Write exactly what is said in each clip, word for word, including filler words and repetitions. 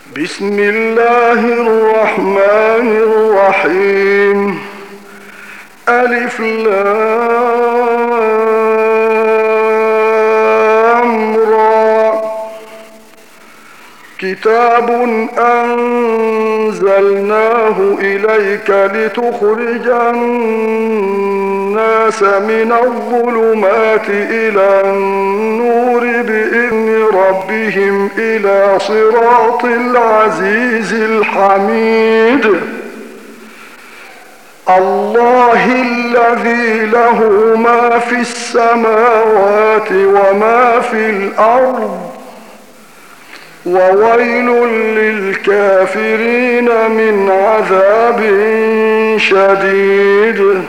بسم الله الرحمن الرحيم. ألف لام را. كتاب أنزلناه إليك لتخرج الناس من الظلمات إلى النور بإذن ربهم إلى صراط العزيز الحميد. الله الذي له ما في السماوات وما في الأرض، وويل للكافرين من عذاب شديد.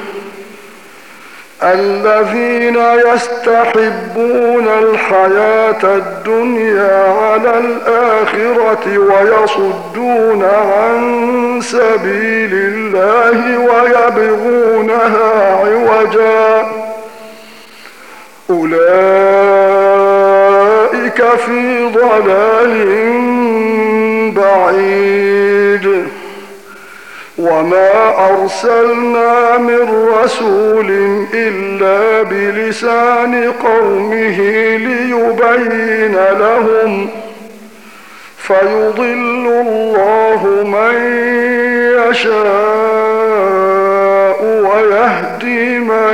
الذين يستحبون الحياة الدنيا على الآخرة ويصدون عن سبيل الله ويبغونها عوجا، أولئك في ضلال بعيد. وما أرسلنا من رسول إلا بلسان قومه ليبين لهم، فيضل الله من يشاء ويهدي من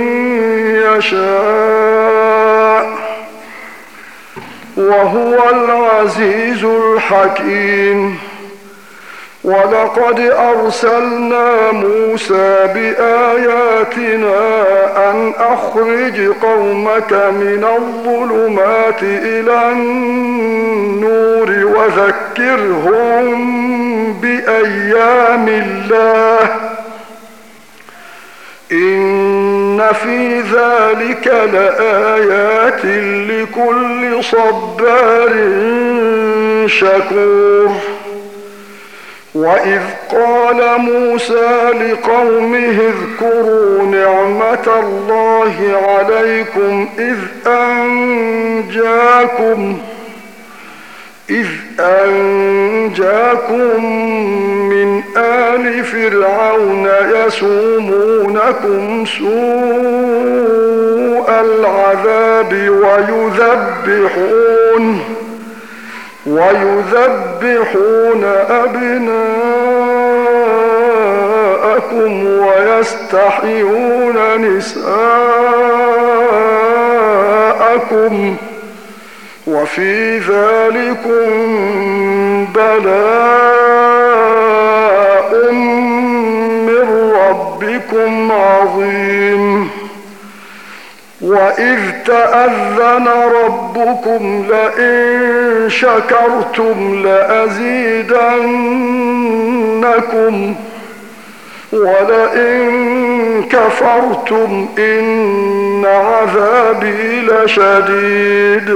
يشاء، وهو العزيز الحكيم. ولقد أرسلنا موسى بآياتنا أن أخرج قومك من الظلمات إلى النور وذكرهم بأيام الله، إن في ذلك لآيات لكل صبار شكور. وإذ قال موسى لقومه اذكروا نعمة الله عليكم إذ أنجاكم إذ أنجاكم من آل فرعون يسومونكم سوء العذاب ويذبحون ويذبحون أبناءكم ويستحيون نساءكم، وفي ذلكم بلاء من ربكم عظيم. وإذ تأذن ربكم لئن شكرتم لأزيدنكم ولئن كفرتم إن عذابي لشديد.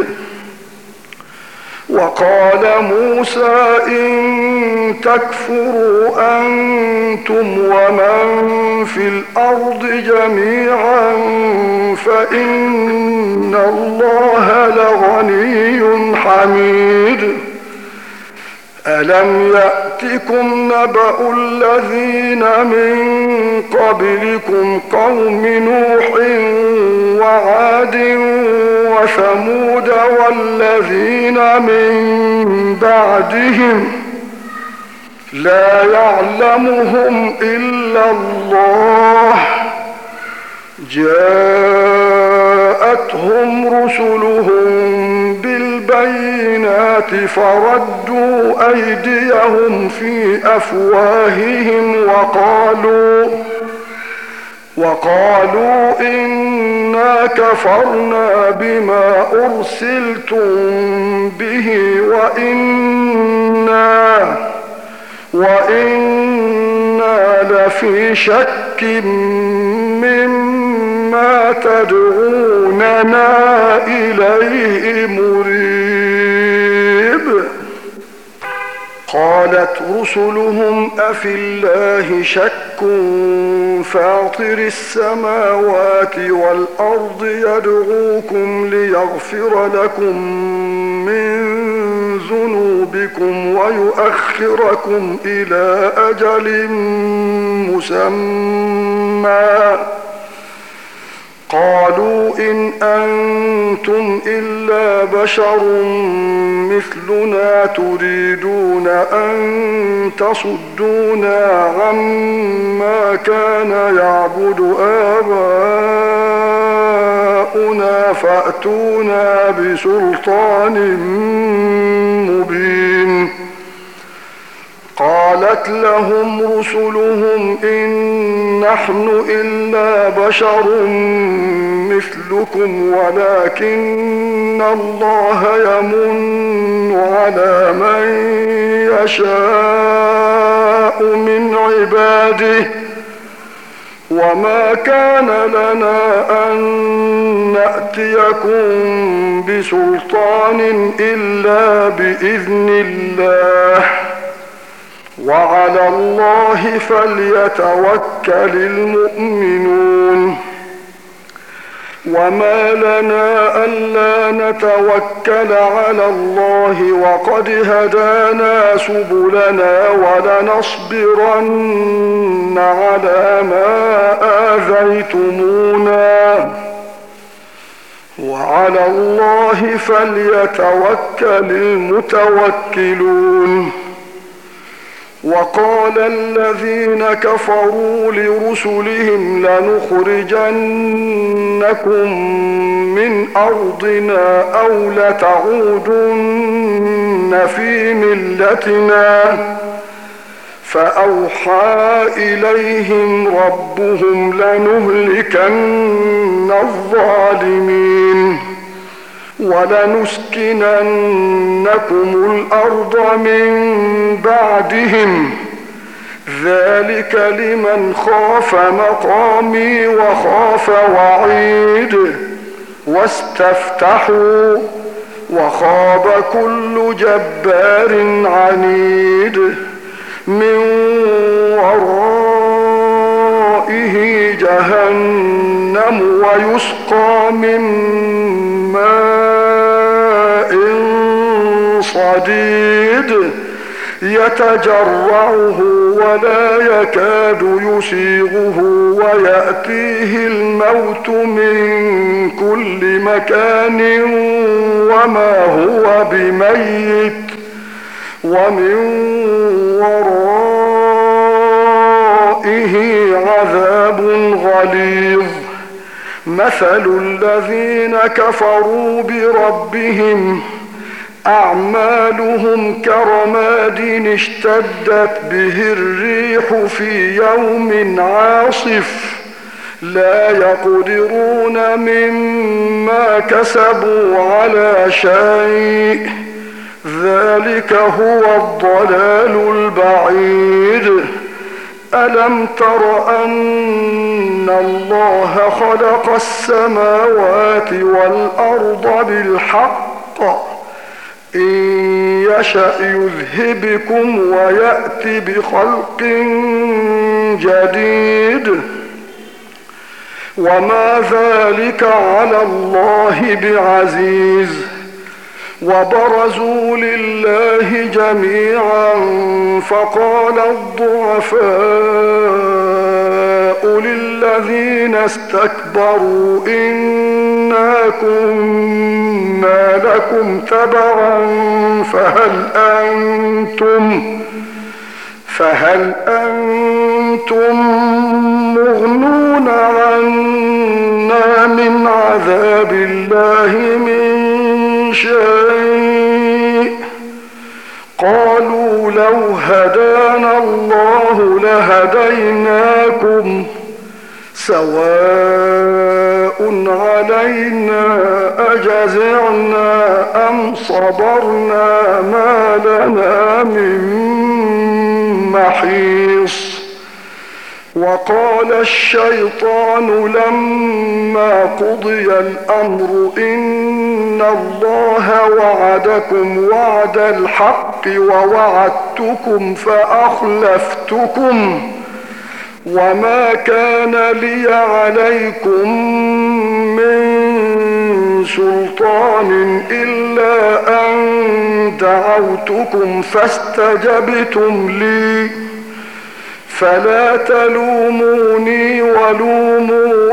وقال موسى إن تكفروا أنتم ومن في الأرض جميعا فإن الله لغني حميد. ألم يأتكم نبأ الذين من قبلكم قوم نوح وعاد وثمود والذين من بعدهم لا يعلمهم إلا الله، جاءتهم رسلهم بالبينات فردوا أيديهم في أفواههم وقالوا وقالوا إنا كفرنا بما أرسلتم به وإنا وإنا لفي شك مما تدعوننا إليه مريب. قالت رسلهم أفي الله شك فاطر السماوات والأرض يدعوكم ليغفر لكم من ذنوبكم بكم ويؤخركم إلى أجل مسمى. قالوا إن أنتم إلا بشر مثلنا تريدون أن تصدونا عما كان يعبد آباؤنا فأتونا بسلطان مبين. قالت لهم رسلهم إن نحن إلا بشر مثلكم ولكن الله يمن على من يشاء من عباده وما كان لنا أن نأتيكم بسلطان إلا بإذن الله وعلى الله فليتوكل المؤمنون. وما لنا ألا نتوكل على الله وقد هدانا سبلنا ولنصبرن على ما آذيتمونا وعلى الله فليتوكل المتوكلون. وقال الذين كفروا لرسلهم لنخرجنكم من أرضنا أو لتعودن في ملتنا فأوحى إليهم ربهم لنهلكن الظالمين ولنسكننكم الأرض من بعدهم ذلك لمن خاف مقامي وخاف وعيد. واستفتحوا وخاب كل جبار عنيد من ورائه جهنم ويسقى من ماء صديد يتجرعه ولا يكاد يسيغه ويأتيه الموت من كل مكان وما هو بميت ومن ورائه عذاب غليظ. مثل الذين كفروا بربهم أعمالهم كرماد اشتدت به الريح في يوم عاصف لا يقدرون مما كسبوا على شيء ذلك هو الضلال البعيد. ألم تر أن الله خلق السماوات والأرض بالحق إن يشأ يذهبكم ويأتي بخلق جديد وما ذلك على الله بعزيز. وبرزوا لله جميعا فقال الضعفاء للذين استكبروا إنا كنا لكم تبعا فهل أنتم فهل أنتم مغنون عنا من عذاب الله من شيء. قالوا لو هدانا الله لهديناكم سواء علينا أجزعنا أم صبرنا ما لنا من محيص. وقال الشيطان لما قضي الأمر إن الله وعدكم وعد الحق ووعدتكم فأخلفتكم وما كان لي عليكم من سلطان إلا أن دعوتكم فاستجبتم لي فلا تلوموني ولوموا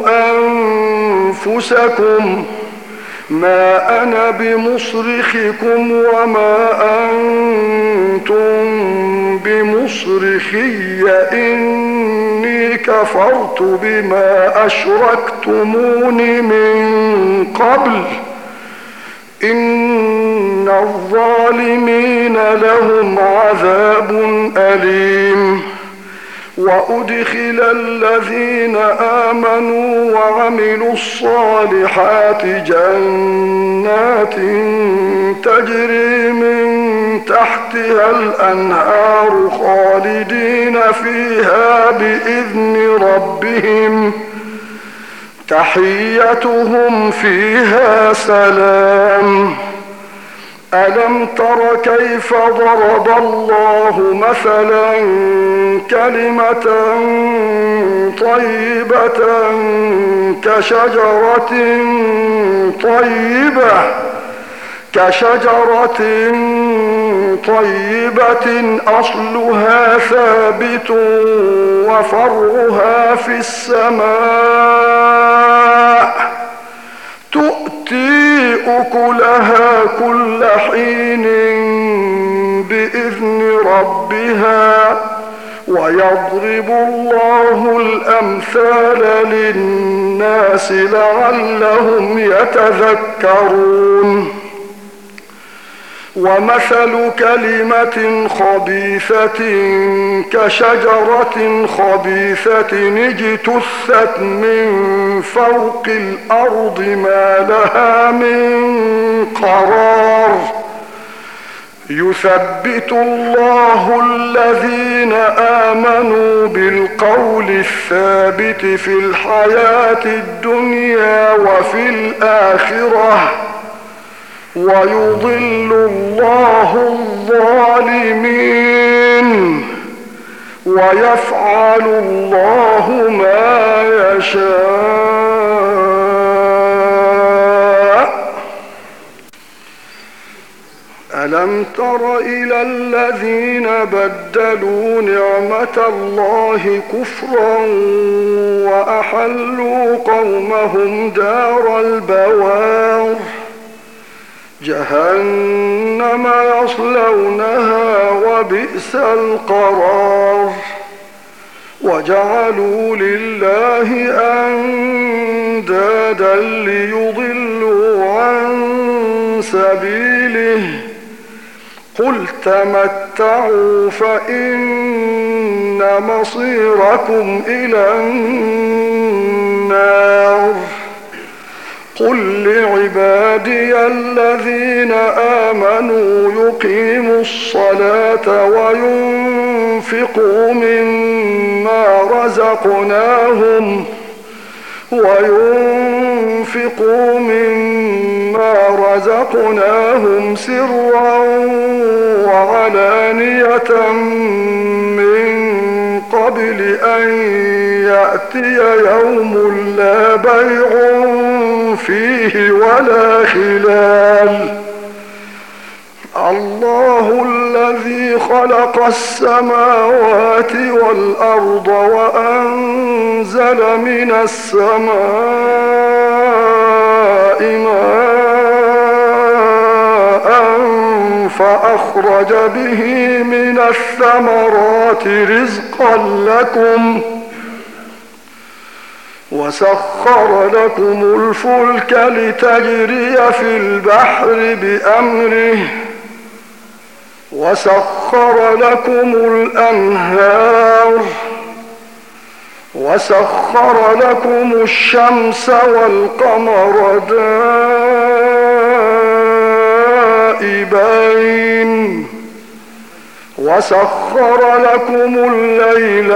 أنفسكم ما أنا بمصرخكم وما أنتم بمصرخي إني كفرت بما أشركتمون من قبل إن الظالمين لهم عذاب أليم. وأدخل الذين آمنوا وعملوا الصالحات جنات تجري من تحتها الأنهار خالدين فيها بإذن ربهم تحيتهم فيها سلام. ألم تر كيف ضرب الله مثلا كلمة طيبة كشجرة طيبة كشجرة طيبة أصلها ثابت وفرعها في السماء تؤتي أكلها كل حين بإذن ربها ويضرب الله الأمثال للناس لعلهم يتذكرون. ومثل كلمة خبيثة كشجرة خبيثة اجتثت من فوق الأرض ما لها من قرار يثبت الله الذين آمنوا بالقول الثابت في الحياة الدنيا وفي الآخرة ويضل الله الظالمين ويفعل الله ما يشاء. ألم تر إلى الذين بدلوا نعمة الله كفرا وأحلوا قومهم دار البوار جهنم يصلونها وبئس القرار. وجعلوا لله أندادا ليضلوا عن سبيله قل تمتعوا فإن مصيركم إلى النار. قل لعبادي الذين آمنوا يقيموا الصلاة وينفقوا مما رزقناهم وينفقوا مما رزقناهم سرا وعلانية من قبل أن يأتي يوم لا بيع فيه ولا خلال. الله الذي خلق السماوات والأرض وأنزل من السماء ماء فأخرج به من الثمرات رزقا لكم وسخر لكم الفلك لتجري في البحر بأمره وسخر لكم الأنهار وسخر لكم الشمس والقمر دائبين وسخر لكم الليل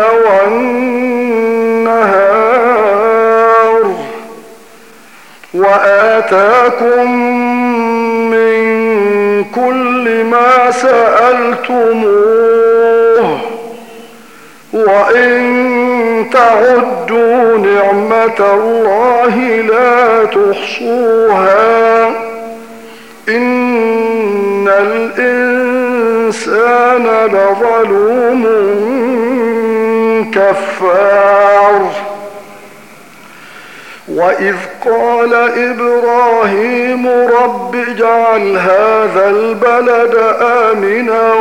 والنهار وآتاكم من كل ما سألتموه وإن تعدوا نعمة الله لا تحصوها إن الإنسان لظلوم كفار. وإذ قال إبراهيم رب اجعل هذا البلد آمنا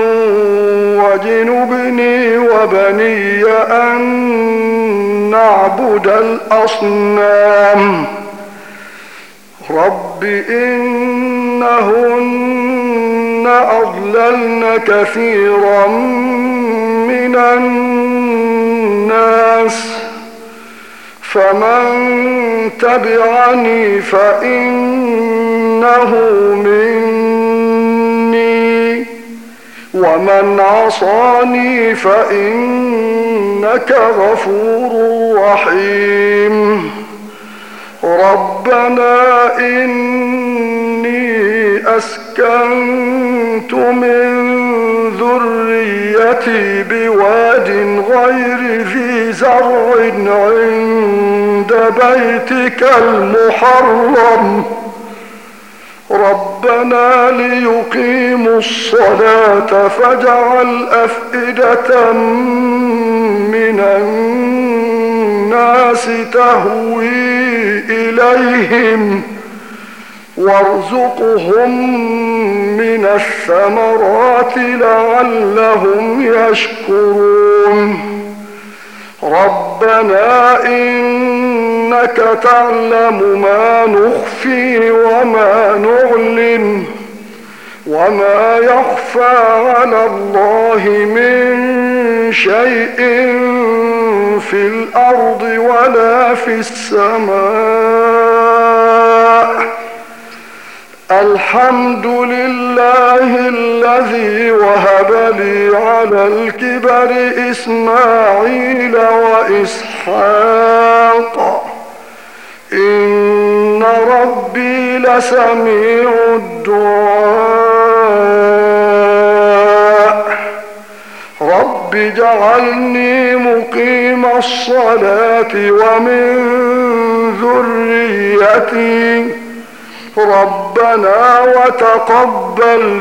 واجنبني وبني أن نعبد الأصنام رب إنهن أضللن كثيرا من الناس فمن تبعني فإنه مني ومن عصاني فإنك غفور رحيم. ربنا إني أسكنت من ذريتي بواد غير ذي زرع عند بيتك المحرم ربنا ليقيموا الصلاة فاجعل أفئدة من الناس تهوي إليهم وارزقهم من الثمرات لعلهم يشكرون. ربنا إنك تعلم ما نخفي وما نعلن وما يخفى على الله من شيء في الأرض ولا في السماء. الحمد لله الذي وهب لي على الكبر إسماعيل وإسحاق إن ربي لسميع الدعاء. رب اجعلني مقيم الصلاة ومن ذريتي ربنا وتقبل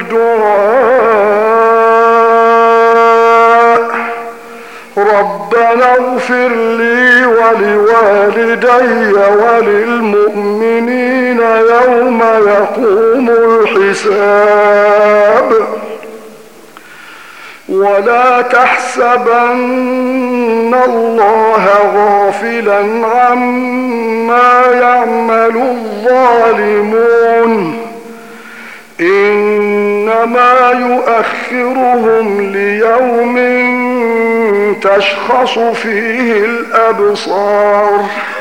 دعاء. ربنا اغفر لي ولوالدي وللمؤمنين يوم يقوم الحساب. ولا تحسبن الله غافلا عما يعمل الظالمون إنما يؤخرهم ليوم تشخص فيه الأبصار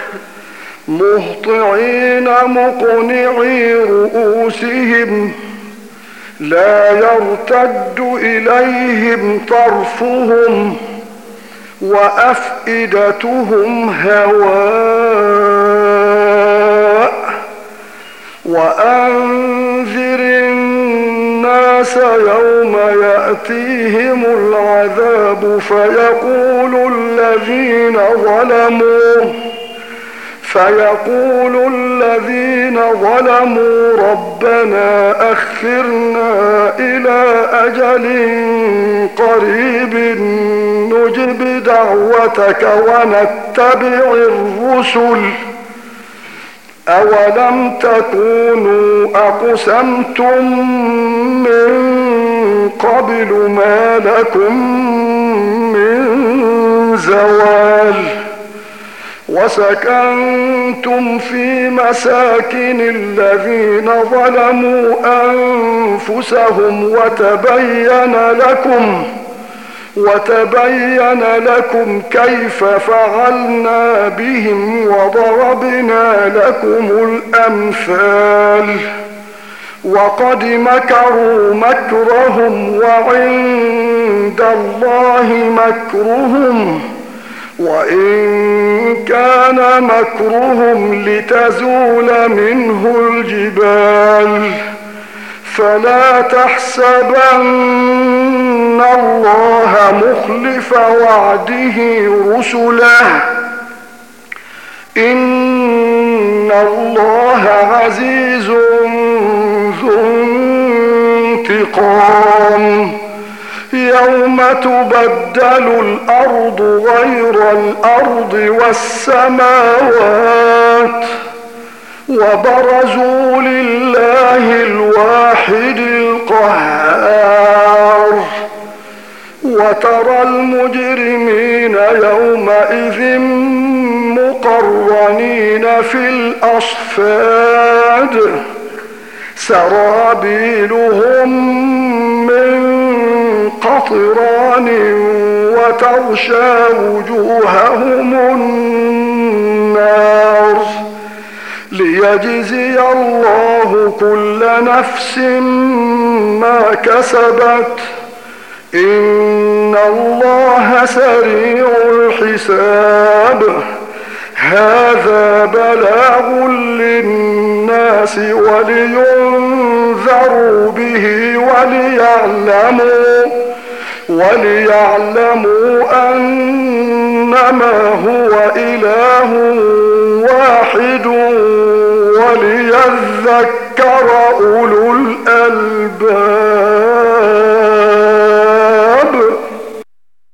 مهطعين مقنعي رؤوسهم لا يرتد إليهم طرفهم وأفئدتهم هواء. وأنذر الناس يوم يأتيهم العذاب فيقول الذين ظلموا فيقول الذين ظلموا ربنا أخرنا إلى أجل قريب نجب دعوتك ونتبع الرسل أولم تكونوا أقسمتم من قبل ما لكم من زوال وسكنتم في مساكن الذين ظلموا أنفسهم وتبين لكم وتبين لكم كيف فعلنا بهم وضربنا لكم الأمثال وقد مكروا مكرهم وعند الله مكرهم وإن كان مكرهم لتزول منه الجبال فلا تحسبن الله مخلف وعده رسله إن الله عزيز ذو انتقام يوم تبدل الأرض غير الأرض والسماوات وبرزوا لله الواحد القهار وترى المجرمين يومئذ مقرنين في الأصفاد سرابيلهم من قطران وتغشى وجوههم النار ليجزي الله كل نفس ما كسبت إن الله سريع الحساب هذا بلاغ للناس ولينذروا به وليعلموا وليعلموا أنما هو إله واحد وليذكر أولو الألباب.